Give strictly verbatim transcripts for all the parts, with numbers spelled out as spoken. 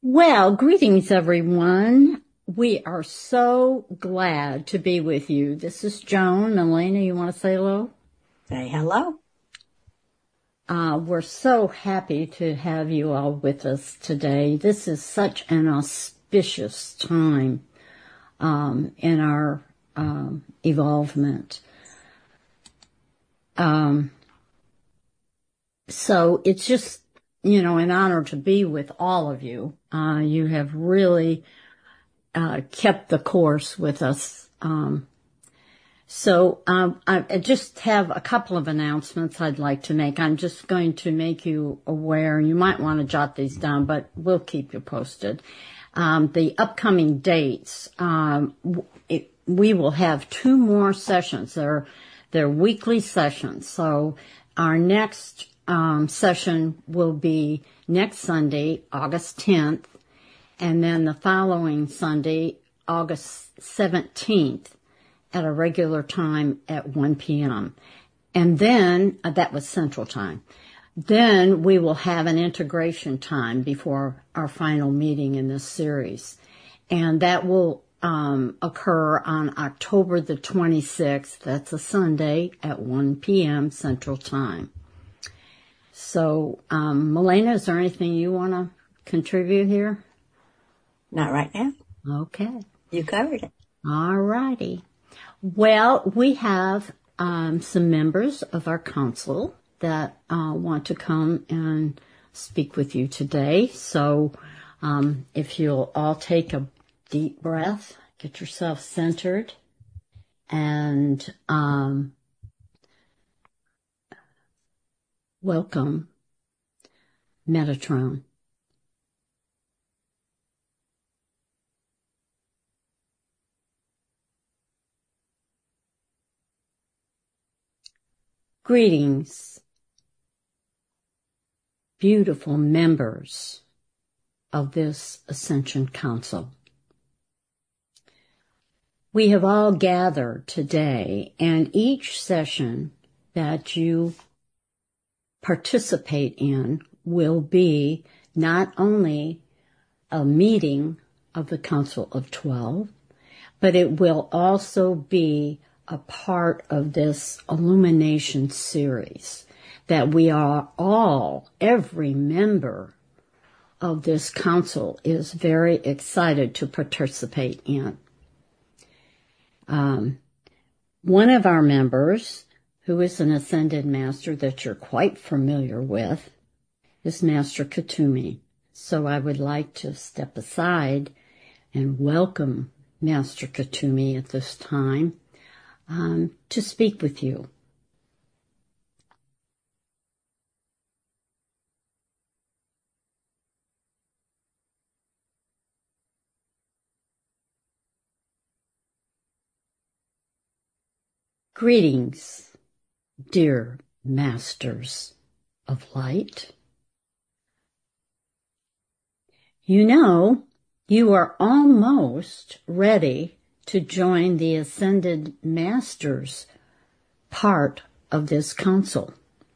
Well, greetings, everyone. We are so glad to be with you. This is Joan. Elena, you want to say hello? Say hello. Uh, we're so happy to have you all with us today. This is such an auspicious time um, in our um, evolvement. Um, so it's just, you know, an honor to be with all of you. Uh, you have really uh, kept the course with us. Um, so um, I, I just have a couple of announcements I'd like to make. I'm just going to make you aware. You might want to jot these down, but we'll keep you posted. Um, the upcoming dates, um, it, we will have two more sessions. They're, they're weekly sessions. So our next um, session will be next Sunday, August tenth, and then the following Sunday, August seventeenth, at a regular time at one p.m. And then, uh, that was Central Time. Then we will have an integration time before our final meeting in this series. And that will um, occur on October the twenty-sixth. That's a Sunday at one p.m. Central Time. So, um, Milena, is there anything you want to contribute here? Not right now. Okay. You covered it. All righty. Well, we have um, some members of our council that uh, want to come and speak with you today. So um, if you'll all take a deep breath, get yourself centered, and um, welcome Metatron. Greetings, beautiful members of this Ascension Council. We have all gathered today, and each session that you participate in will be not only a meeting of the Council of Twelve, but it will also be a part of this illumination series that we are all, every member of this council is very excited to participate in. Um, one of our members, who is an Ascended Master that you're quite familiar with, is Master Kuthumi. So I would like to step aside and welcome Master Kuthumi at this time um, to speak with you. Greetings, dear Masters of Light. You know, you are almost ready to join the Ascended Masters part of this council.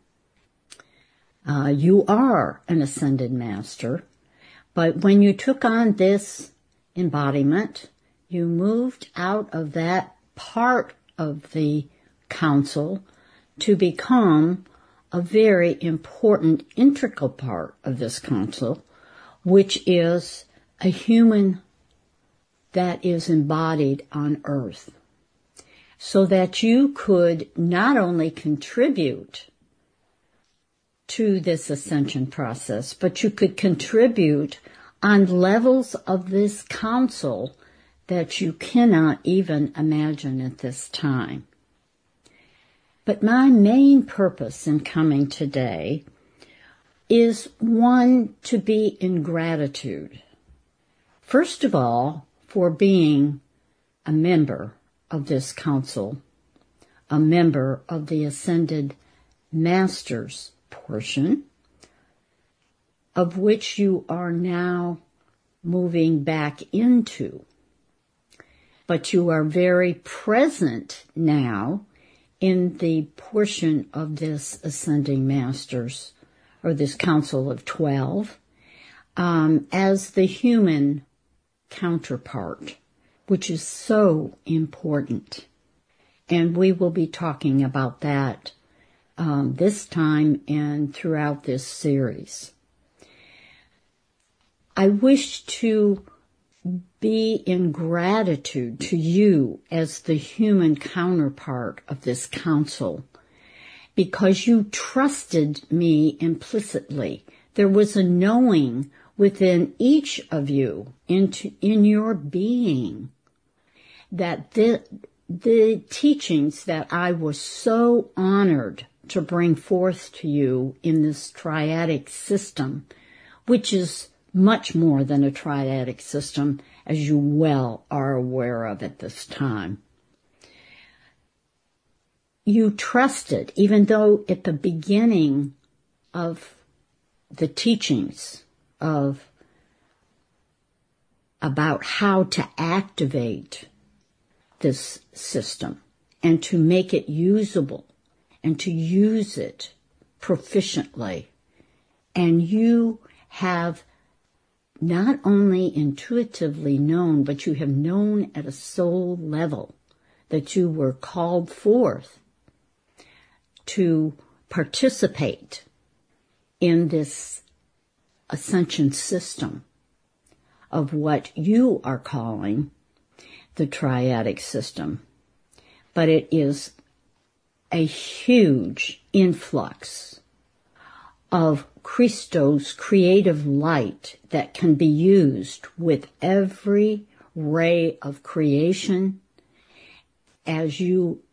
Uh, you are an Ascended Master, but when you took on this embodiment, you moved out of that part of the council to become a very important, integral part of this council, which is a human that is embodied on Earth, so that you could not only contribute to this ascension process, but you could contribute on levels of this council that you cannot even imagine at this time. But my main purpose in coming today is one, to be in gratitude. First of all, for being a member of this council, a member of the Ascended Masters portion, of which you are now moving back into. But you are very present now in the portion of this Ascending Masters, or this Council of Twelve, um, as the human counterpart, which is so important. And we will be talking about that um, this time and throughout this series. I wish to be in gratitude to you as the human counterpart of this council, because you trusted me implicitly. There was a knowing within each of you, into, in your being, that the, the teachings that I was so honored to bring forth to you in this triadic system, which is much more than a triadic system, as you well are aware of at this time. You trusted, even though at the beginning of the teachings of about how to activate this system and to make it usable and to use it proficiently, and you have not only intuitively known, but you have known at a soul level that you were called forth to participate in this ascension system of what you are calling the triadic system. But it is a huge influx of Christos creative light that can be used with every ray of creation as you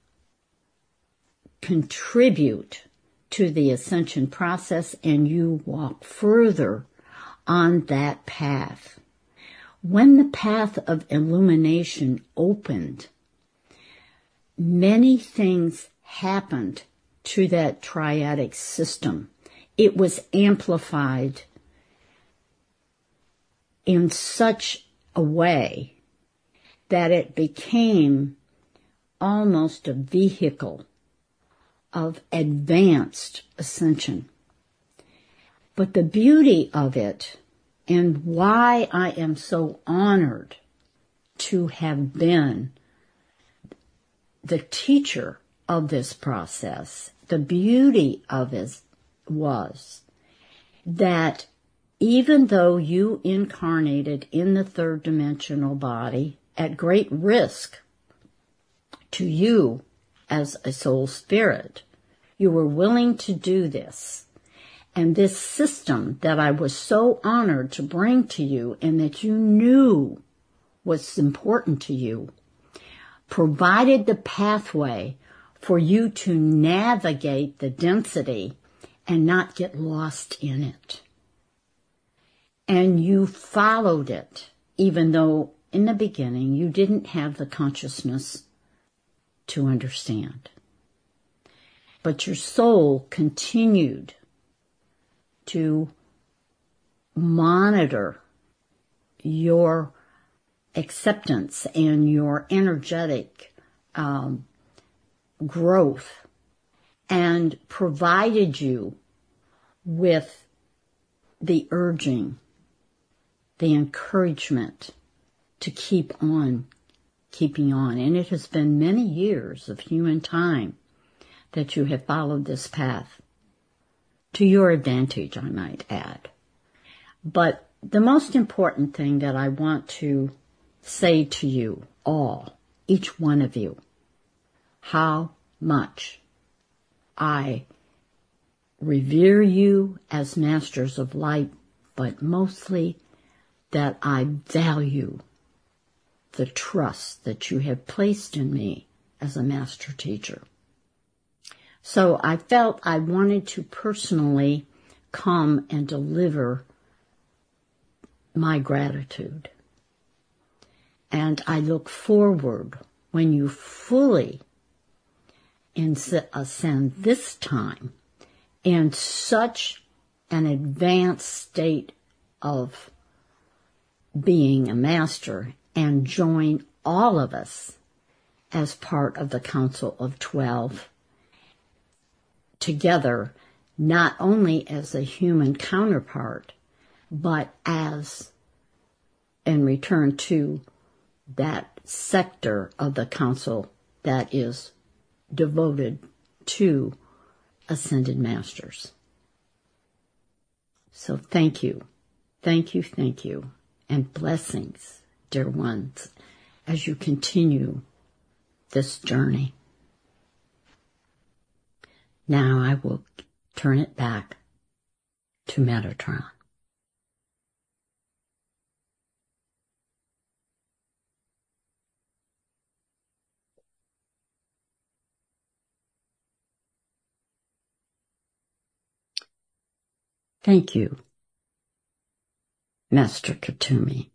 contribute to the ascension process and you walk further on that path. When the path of illumination opened, many things happened to that triadic system. It was amplified in such a way that it became almost a vehicle of advanced ascension. But the beauty of it, and why I am so honored to have been the teacher of this process, the beauty of it was that even though you incarnated in the third dimensional body at great risk to you as a soul spirit, you were willing to do this. And this system that I was so honored to bring to you and that you knew was important to you provided the pathway for you to navigate the density and not get lost in it. And you followed it, even though in the beginning you didn't have the consciousness to understand. But your soul continued to monitor your acceptance and your energetic um, growth, and provided you with the urging, the encouragement to keep on keeping on. And it has been many years of human time that you have followed this path, to your advantage, I might add. But the most important thing that I want to say to you all, each one of you, how much I revere you as masters of light, but mostly that I value the trust that you have placed in me as a master teacher. So I felt I wanted to personally come and deliver my gratitude. And I look forward when you fully ascend this time in such an advanced state of being a master and join all of us as part of the Council of Twelve together, not only as a human counterpart, but as and return to that sector of the council that is devoted to ascended masters. So thank you, thank you, thank you, and blessings, dear ones, as you continue this journey. Now I will turn it back to Metatron. Thank you, Master Kuthumi.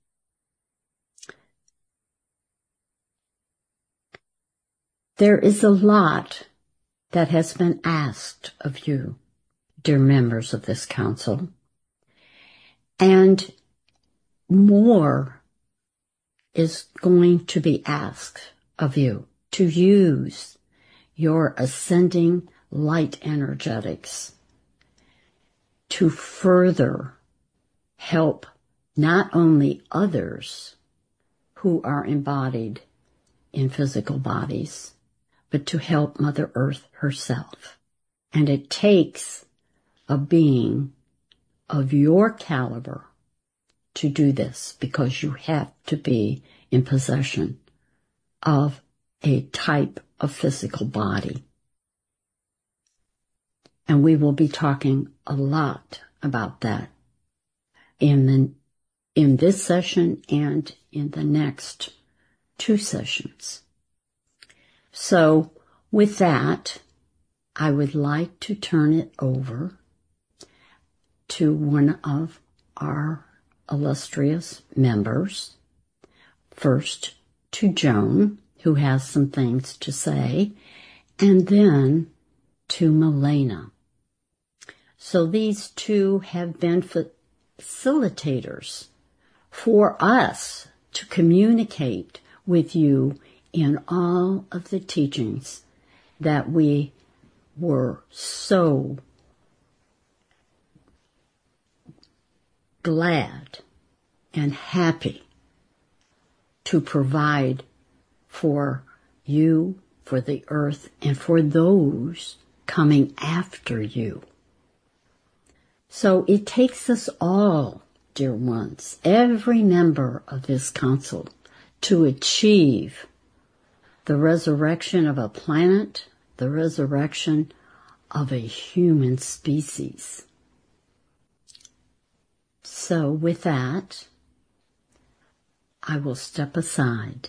There is a lot that has been asked of you, dear members of this council, and more is going to be asked of you to use your ascending light energetics to further help not only others who are embodied in physical bodies, but to help Mother Earth herself. And it takes a being of your caliber to do this, because you have to be in possession of a type of physical body. And we will be talking a lot about that in the, in this session and in the next two sessions. So with that, I would like to turn it over to one of our illustrious members. First to Joan, who has some things to say, and then to Milena. So these two have been facilitators for us to communicate with you in all of the teachings that we were so glad and happy to provide for you, for the earth, and for those coming after you. So it takes us all, dear ones, every member of this council, to achieve the resurrection of a planet, the resurrection of a human species. So with that, I will step aside.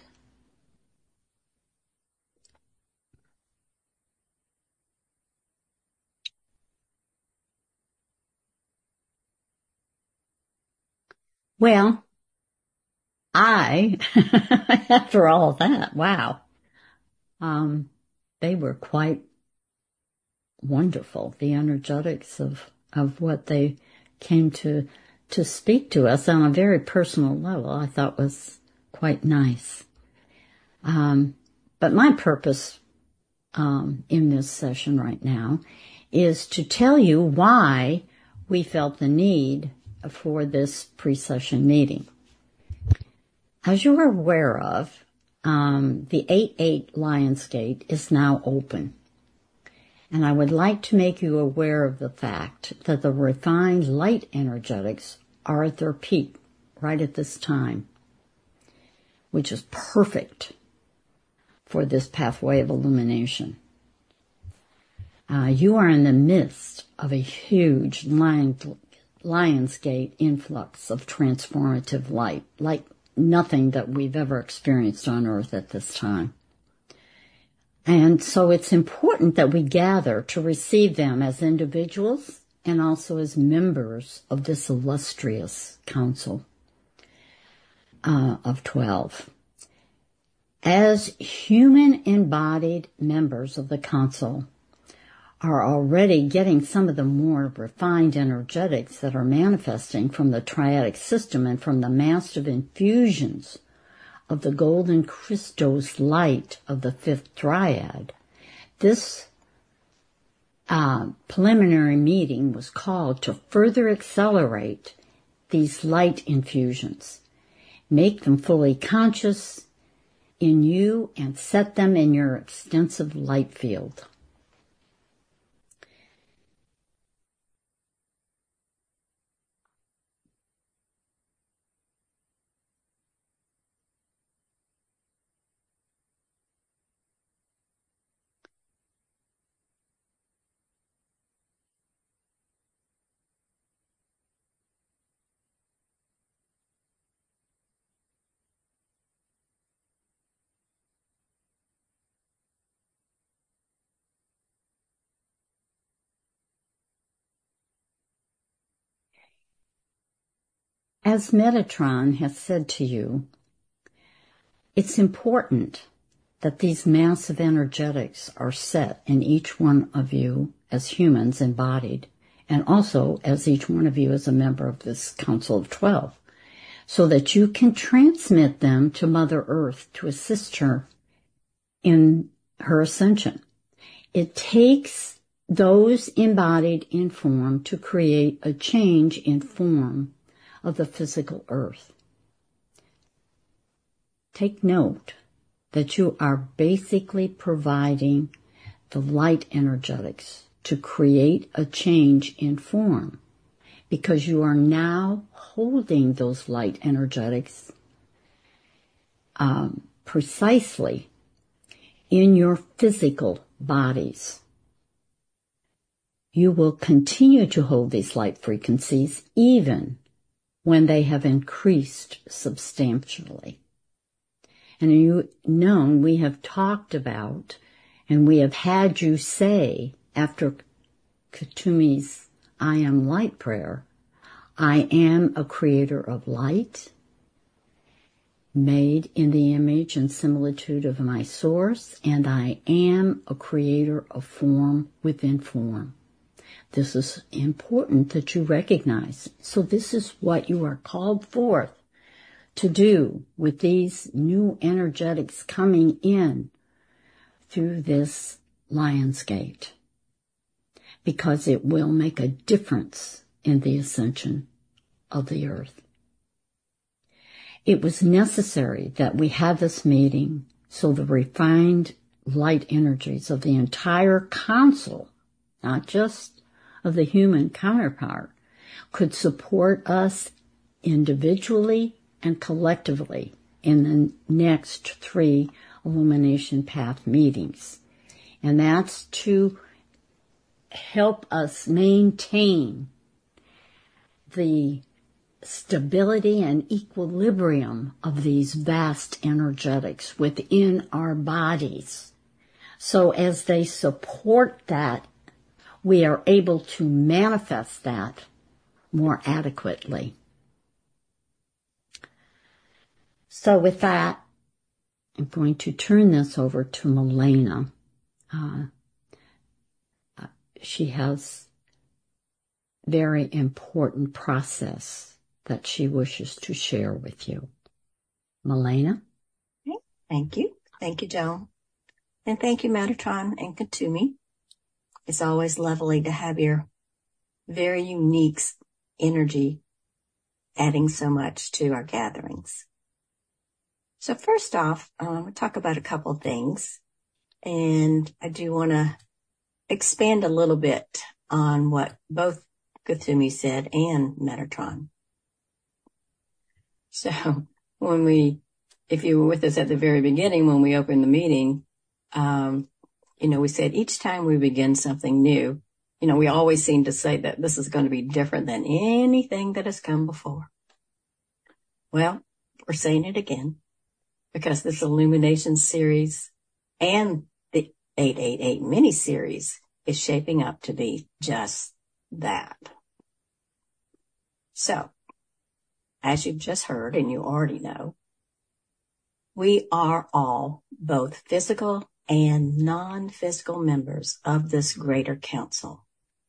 Well, I, after all of that, wow, um, they were quite wonderful. The energetics of, of what they came to, to speak to us on a very personal level, I thought was quite nice. Um, but my purpose, um, in this session right now is to tell you why we felt the need for this pre-session meeting. As you are aware of, um, the eight eight Lionsgate is now open. And I would like to make you aware of the fact that the refined light energetics are at their peak right at this time, which is perfect for this pathway of illumination. Uh, you are in the midst of a huge lion, Lionsgate influx of transformative light, like nothing that we've ever experienced on Earth at this time. And so it's important that we gather to receive them as individuals and also as members of this illustrious council uh, of twelve. As human embodied members of the council are already getting some of the more refined energetics that are manifesting from the triadic system and from the massive infusions of the golden Christos light of the fifth triad, this uh, preliminary meeting was called to further accelerate these light infusions. Make them fully conscious in you and set them in your extensive light field. As Metatron has said to you, it's important that these massive energetics are set in each one of you as humans embodied, and also as each one of you as a member of this Council of Twelve, so that you can transmit them to Mother Earth to assist her in her ascension. It takes those embodied in form to create a change in form of the physical earth. Take note that you are basically providing the light energetics to create a change in form, because you are now holding those light energetics um, precisely in your physical bodies. You will continue to hold these light frequencies even when they have increased substantially. And you know, we have talked about, and we have had you say after Kutumi's I am light prayer, I am a creator of light, made in the image and similitude of my source, and I am a creator of form within form. This is important that you recognize. So this is what you are called forth to do with these new energetics coming in through this Lion's Gate, because it will make a difference in the ascension of the earth. It was necessary that we have this meeting so the refined light energies of the entire council, not just of the human counterpart, could support us individually and collectively in the next three Illumination Path meetings. And that's to help us maintain the stability and equilibrium of these vast energetics within our bodies. So as they support that, we are able to manifest that more adequately. So with that, I'm going to turn this over to Milena. Uh, she has very important process that she wishes to share with you. Milena? Thank you. Thank you, Joan. And thank you, Metatron and Kutumi. It's always lovely to have your very unique energy adding so much to our gatherings. So first off, um, we'll talk about a couple of things. And I do want to expand a little bit on what both Kutumi said and Metatron. So when we, if you were with us at the very beginning, when we opened the meeting, um, you know, we said each time we begin something new, you know, we always seem to say that this is going to be different than anything that has come before. Well, we're saying it again, because this Illumination series and the eight eight eight mini-series is shaping up to be just that. So, as you've just heard and you already know, we are all both physical and non-physical members of this greater council.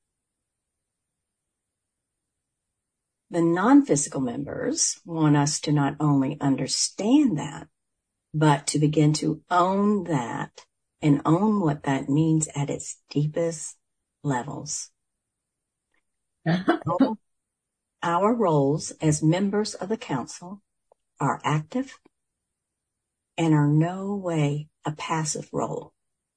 The non-physical members want us to not only understand that, but to begin to own that and own what that means at its deepest levels. own, our roles as members of the council are active and are no way a passive role.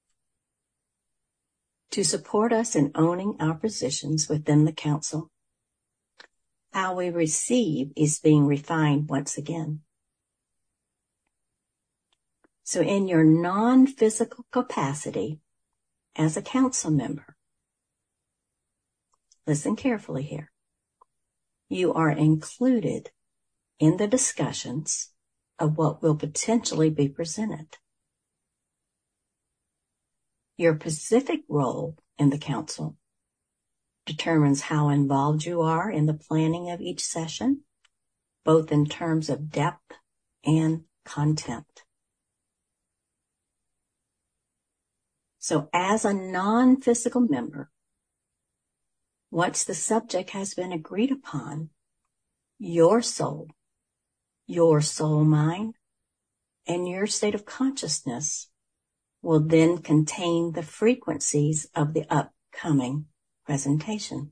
To support us in owning our positions within the council, how we receive is being refined once again. So in your non-physical capacity as a council member, listen carefully here, you are included in the discussions of what will potentially be presented. Your specific role in the council determines how involved you are in the planning of each session, both in terms of depth and content. So as a non-physical member, once the subject has been agreed upon, your soul, your soul mind, and your state of consciousness will then contain the frequencies of the upcoming presentation.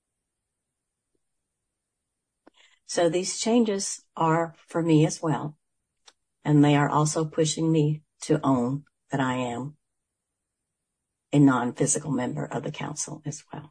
So these changes are for me as well, and they are also pushing me to own that I am a non-physical member of the council as well.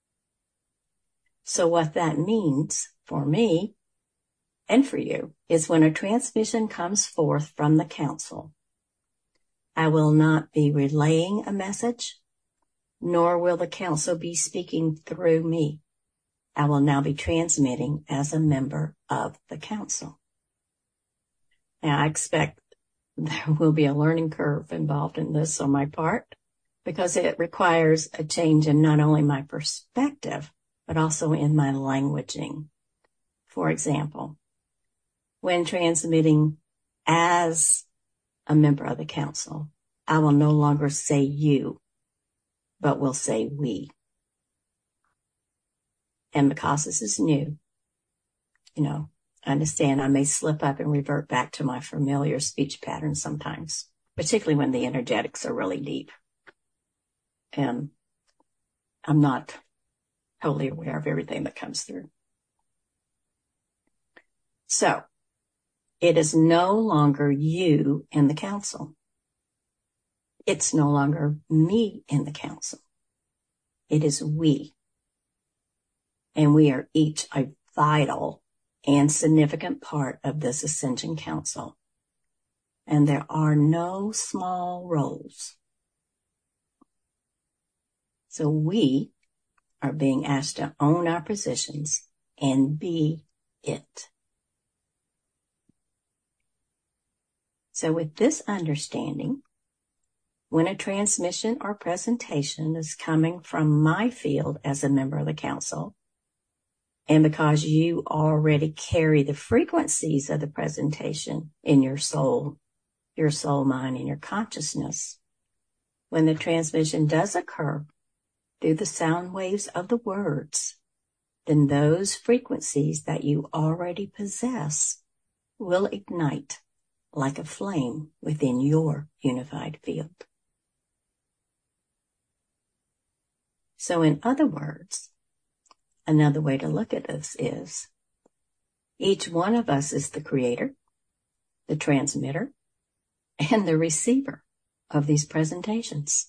So what that means for me and for you is when a transmission comes forth from the council, I will not be relaying a message, nor will the council be speaking through me. I will now be transmitting as a member of the council. Now, I expect there will be a learning curve involved in this on my part, because it requires a change in not only my perspective, but also in my languaging. For example, when transmitting as a member of the council, I will no longer say you, but will say we. And because this is new, you know, I understand I may slip up and revert back to my familiar speech pattern sometimes, particularly when the energetics are really deep. And I'm not totally aware of everything that comes through. So it is no longer you in the council. It's no longer me in the council. It is we. And we are each a vital and significant part of this Ascension Council. And there are no small roles. So we are being asked to own our positions and be it. So with this understanding, when a transmission or presentation is coming from my field as a member of the council, and because you already carry the frequencies of the presentation in your soul, your soul mind, and your consciousness, when the transmission does occur through the sound waves of the words, then those frequencies that you already possess will ignite like a flame within your unified field. So in other words, another way to look at this is each one of us is the creator, the transmitter, and the receiver of these presentations.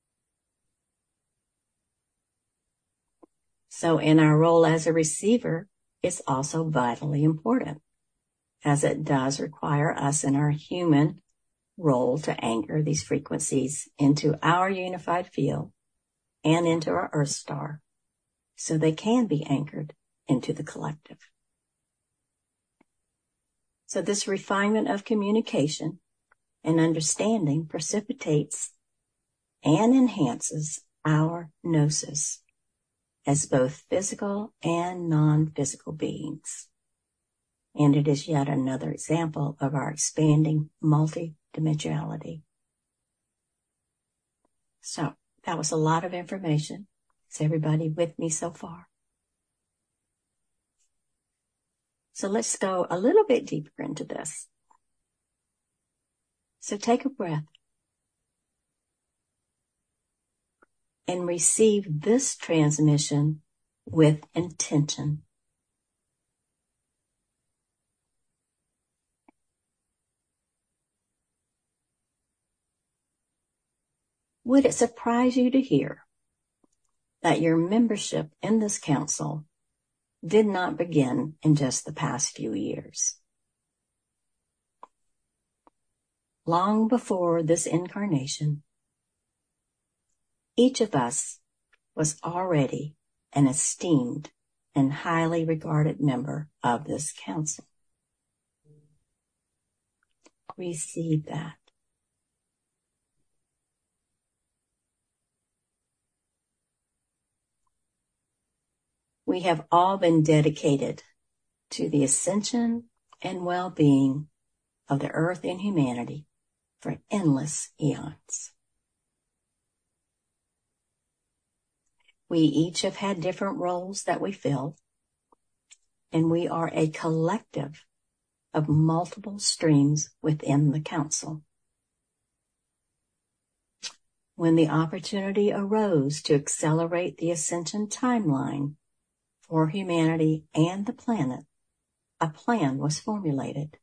So in our role as a receiver, it's also vitally important, as it does require us in our human role to anchor these frequencies into our unified field and into our Earth star, so they can be anchored into the collective. So this refinement of communication and understanding precipitates and enhances our gnosis as both physical and non-physical beings. And it is yet another example of our expanding multidimensionality. So that was a lot of information. Is everybody with me so far? So let's go a little bit deeper into this. So take a breath and receive this transmission with intention. Would it surprise you to hear that your membership in this council did not begin in just the past few years? Long before this incarnation, each of us was already an esteemed and highly regarded member of this council. Receive that. We have all been dedicated to the ascension and well-being of the earth and humanity for endless eons. We each have had different roles that we fill, and we are a collective of multiple streams within the council. When the opportunity arose to accelerate the ascension timeline for humanity and the planet, a plan was formulated.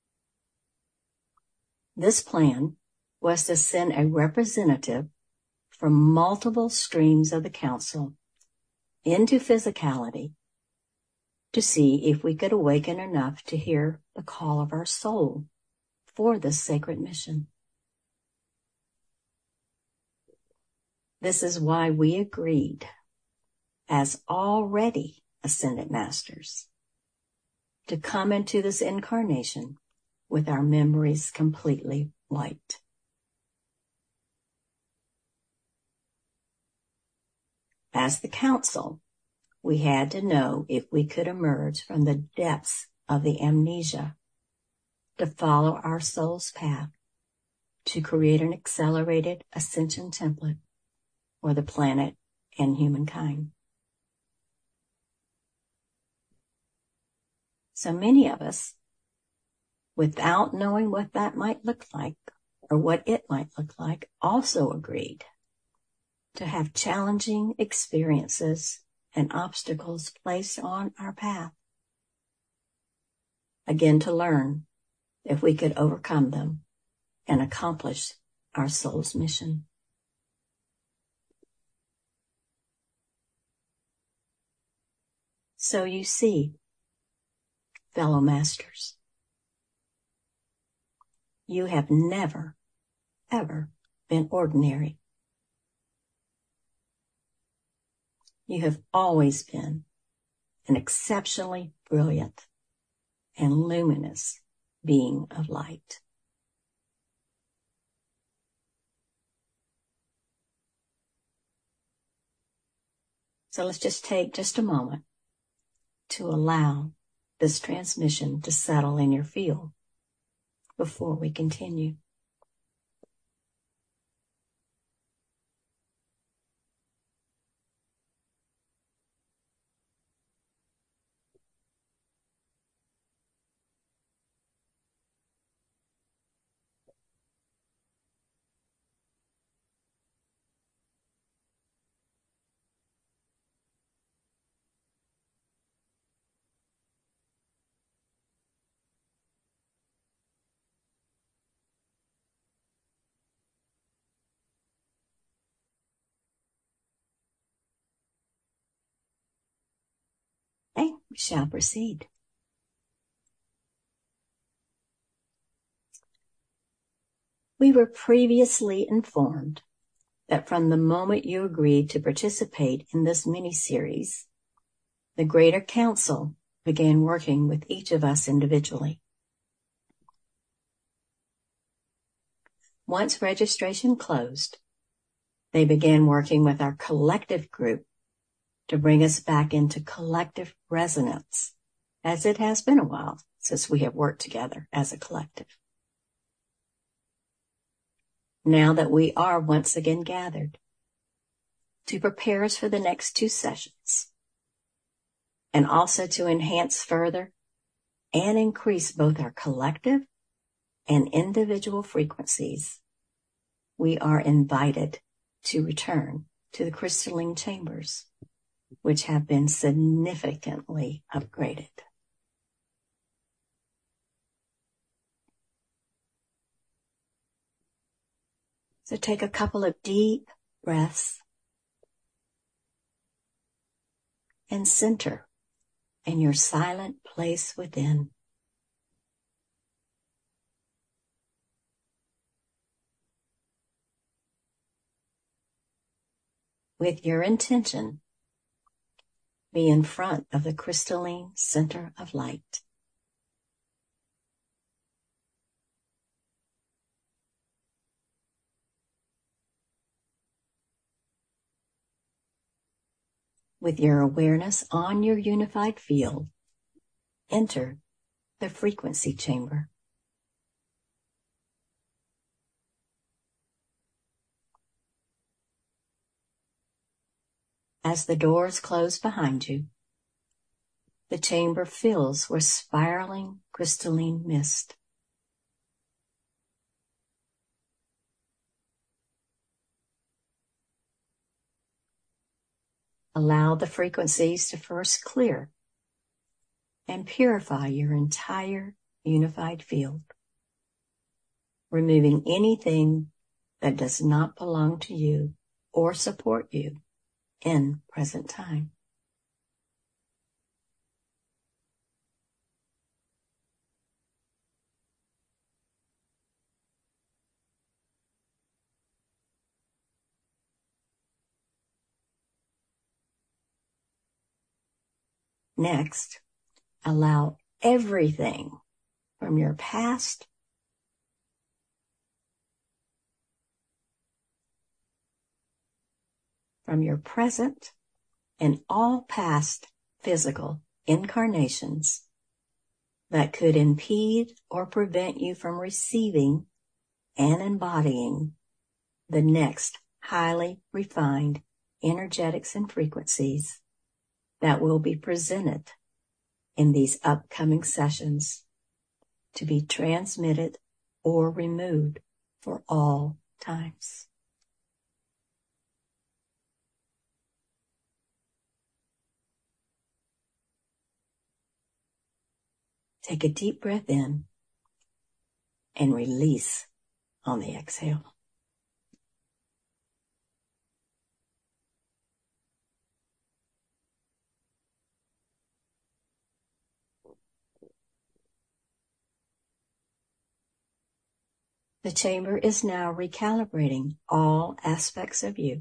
This plan was to send a representative from multiple streams of the council into physicality to see if we could awaken enough to hear the call of our soul for this sacred mission. This is why we agreed, as already ascended masters, to come into this incarnation with our memories completely wiped. As the council, we had to know if we could emerge from the depths of the amnesia to follow our soul's path to create an accelerated ascension template for the planet and humankind. So many of us, without knowing what that might look like or what it might look like, also agreed to have challenging experiences and obstacles placed on our path. Again, to learn if we could overcome them and accomplish our soul's mission. So you see, fellow masters, you have never, ever been ordinary. You have always been an exceptionally brilliant and luminous being of light. So let's just take just a moment to allow this transmission to settle in your field before we continue. Okay, we shall proceed. We were previously informed that from the moment you agreed to participate in this mini-series, the Greater Council began working with each of us individually. Once registration closed, they began working with our collective group to bring us back into collective resonance, as it has been a while since we have worked together as a collective. Now that we are once again gathered to prepare us for the next two sessions, and also to enhance further and increase both our collective and individual frequencies, we are invited to return to the crystalline chambers, which have been significantly upgraded. So take a couple of deep breaths and center in your silent place within. With your intention, be in front of the crystalline center of light. With your awareness on your unified field, enter the frequency chamber. As the doors close behind you, the chamber fills with spiraling crystalline mist. Allow the frequencies to first clear and purify your entire unified field, removing anything that does not belong to you or support you in present time. Next, allow everything from your past, from your present, and all past physical incarnations that could impede or prevent you from receiving and embodying the next highly refined energetics and frequencies that will be presented in these upcoming sessions to be transmitted or removed for all times. Take a deep breath in and release on the exhale. The chamber is now recalibrating all aspects of you.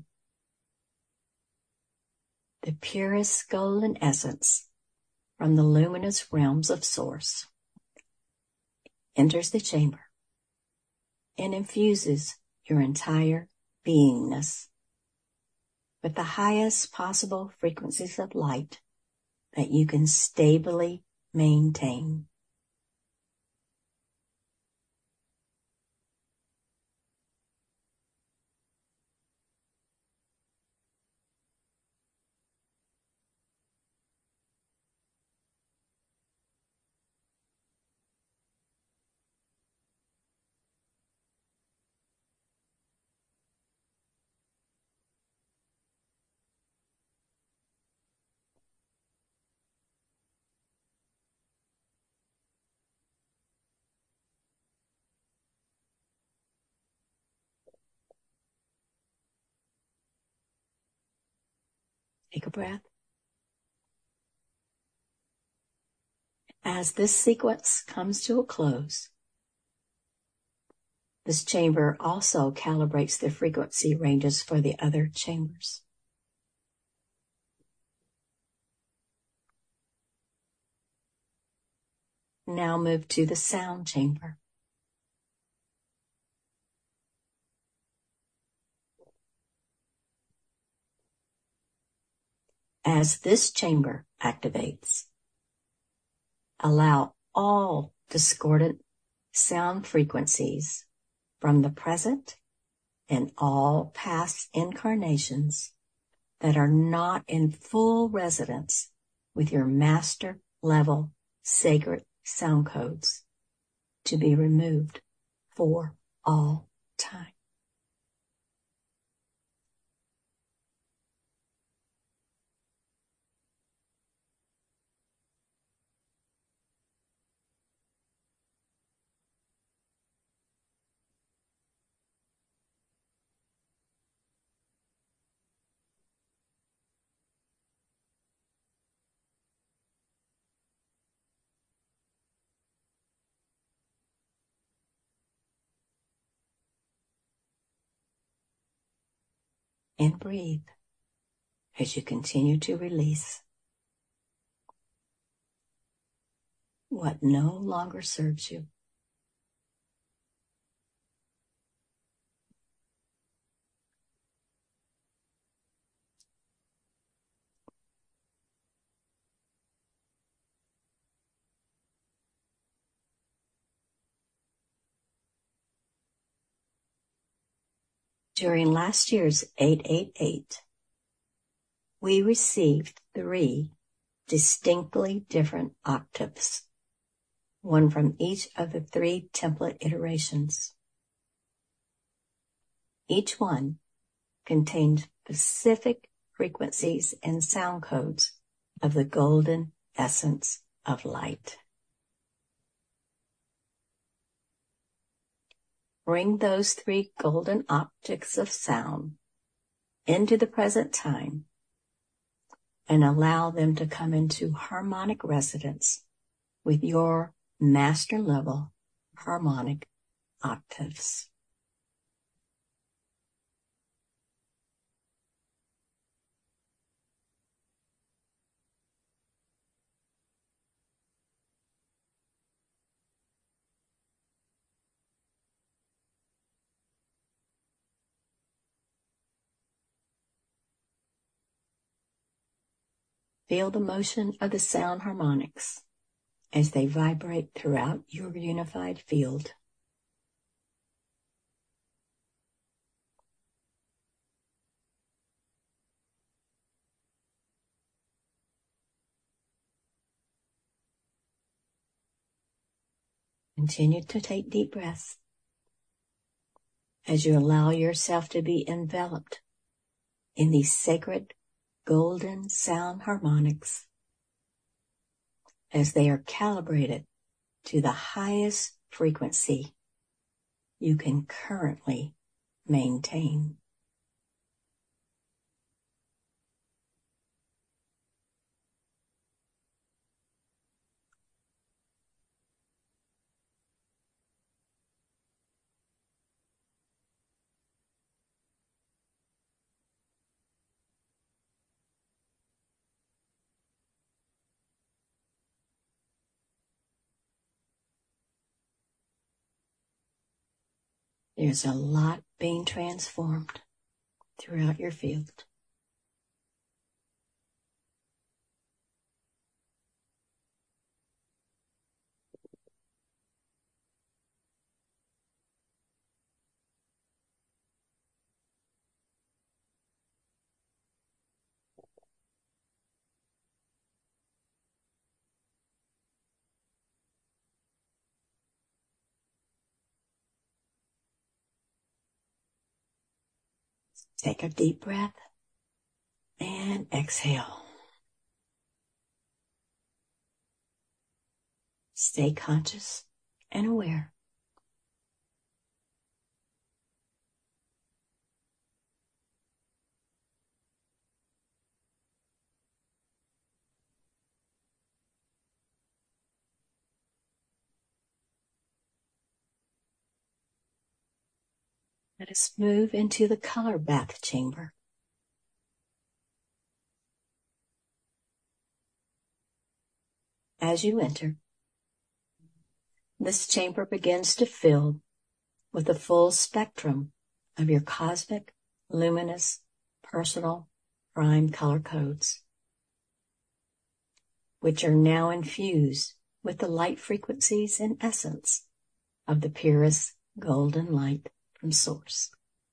The purest golden essence from the luminous realms of Source enters the chamber and infuses your entire beingness with the highest possible frequencies of light that you can stably maintain. Take a breath. As this sequence comes to a close, this chamber also calibrates the frequency ranges for the other chambers. Now move to the sound chamber. As this chamber activates, allow all discordant sound frequencies from the present and all past incarnations that are not in full resonance with your master level sacred sound codes to be removed for all time. and breathe as you continue to release what no longer serves you. During last year's eight eight eight, we received three distinctly different octaves, one from each of the three template iterations. Each one contained specific frequencies and sound codes of the golden essence of light. Bring those three golden octaves of sound into the present time and allow them to come into harmonic resonance with your master level harmonic octaves. Feel the motion of the sound harmonics as they vibrate throughout your unified field. Continue to take deep breaths as you allow yourself to be enveloped in these sacred golden sound harmonics as they are calibrated to the highest frequency you can currently maintain. There's a lot being transformed throughout your field. Take a deep breath and exhale. Stay conscious and aware. Let us move into the color bath chamber. As you enter, this chamber begins to fill with the full spectrum of your cosmic, luminous, personal, prime color codes, which are now infused with the light frequencies and essence of the purest golden light from Source.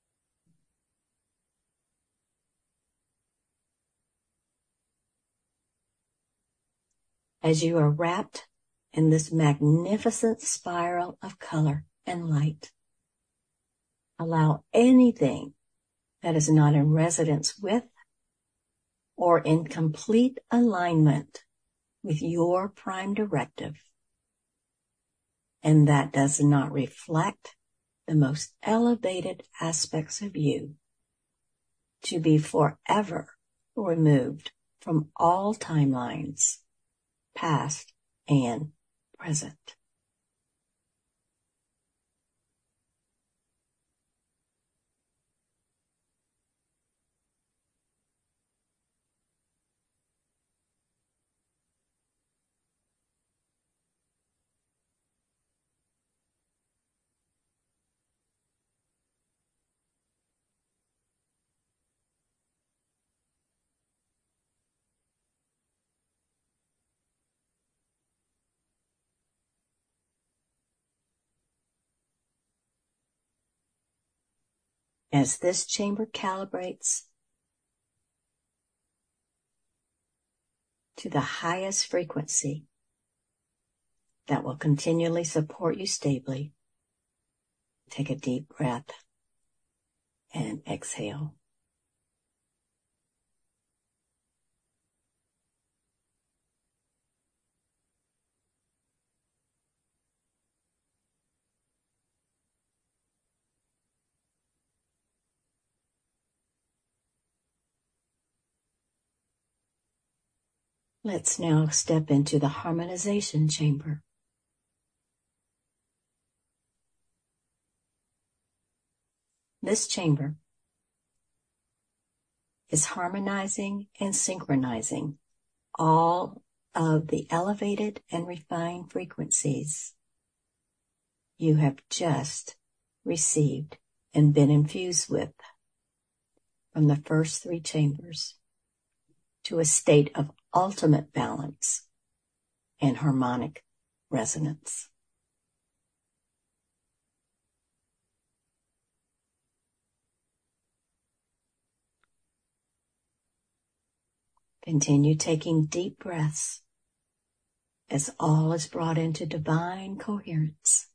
As you are wrapped in this magnificent spiral of color and light, allow anything that is not in resonance with or in complete alignment with your prime directive, and that does not reflect the most elevated aspects of you, to be forever removed from all timelines, past and present. as this chamber calibrates to the highest frequency that will continually support you stably. Take a deep breath and exhale. Let's now step into the harmonization chamber. This chamber is harmonizing and synchronizing all of the elevated and refined frequencies you have just received and been infused with from the first three chambers to a state of ultimate balance and harmonic resonance. Continue taking deep breaths as all is brought into divine coherence.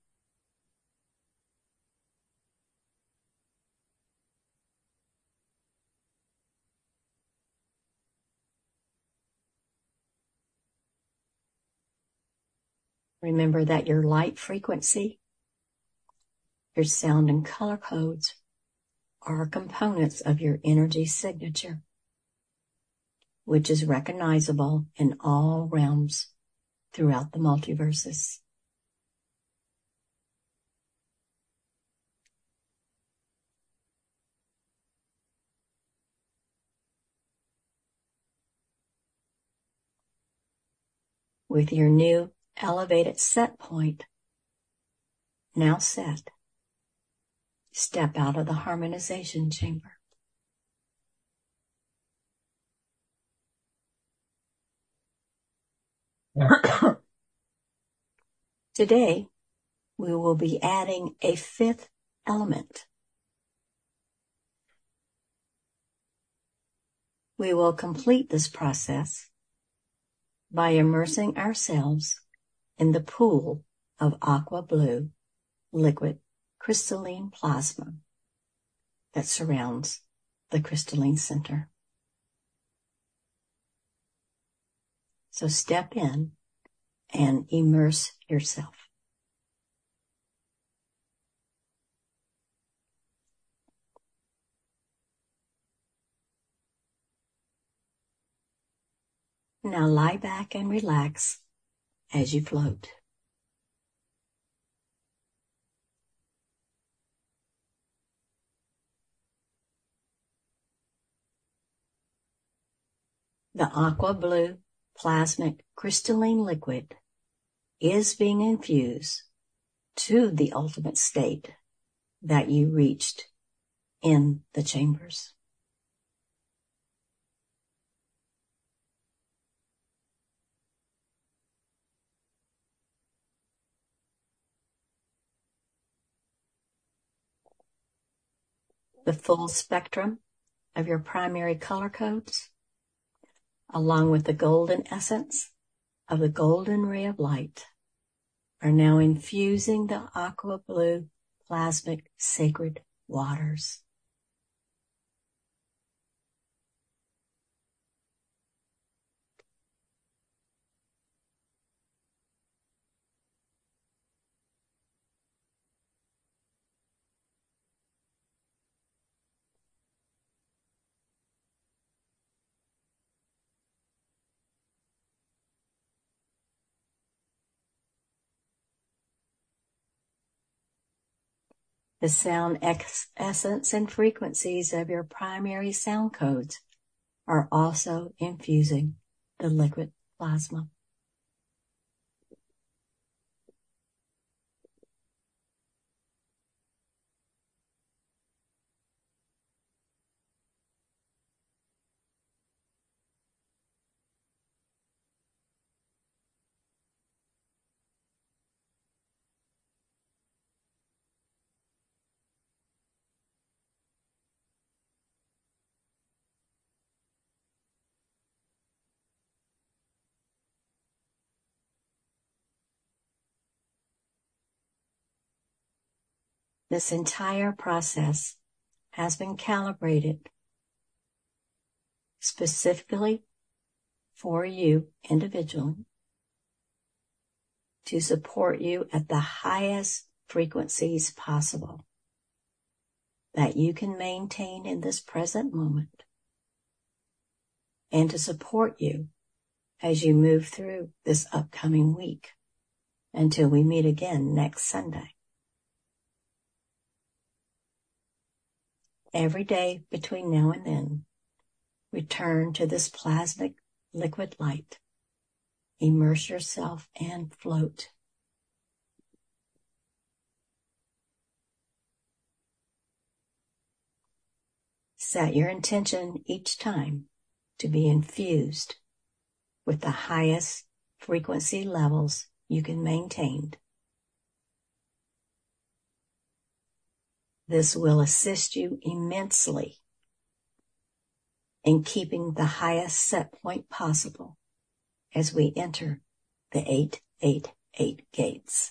Remember that your light frequency, your sound and color codes are components of your energy signature, which is recognizable in all realms throughout the multiverses. With your new elevated set point now set, step out of the harmonization chamber. Today, we will be adding a fifth element. We will complete this process by immersing ourselves in the pool of aqua blue liquid crystalline plasma that surrounds the crystalline center. So step in and immerse yourself. Now lie back and relax as you float. The aqua blue plasmic crystalline liquid is being infused to the ultimate state that you reached in the chambers. The full spectrum of your primary color codes, along with the golden essence of the golden ray of light, are now infusing the aqua blue plasmic sacred waters. The sound ex- essence and frequencies of your primary sound codes are also infusing the liquid plasma. This entire process has been calibrated specifically for you individually to support you at the highest frequencies possible that you can maintain in this present moment, and to support you as you move through this upcoming week until we meet again next Sunday. Every day between now and then, return to this plasmic liquid light. Immerse yourself and float. Set your intention each time to be infused with the highest frequency levels you can maintain. This will assist you immensely in keeping the highest set point possible as we enter the eight eight eight gates.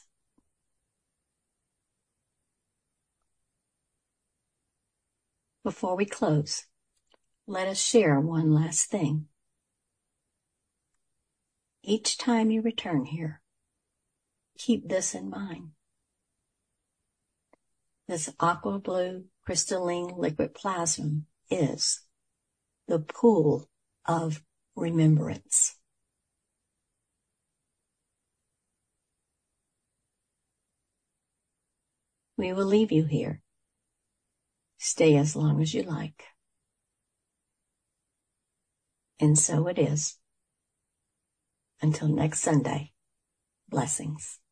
Before we close, let us share one last thing. Each time you return here, keep this in mind. This aqua blue crystalline liquid plasma is the pool of remembrance. We will leave you here. Stay as long as you like. And so it is. Until next Sunday, blessings.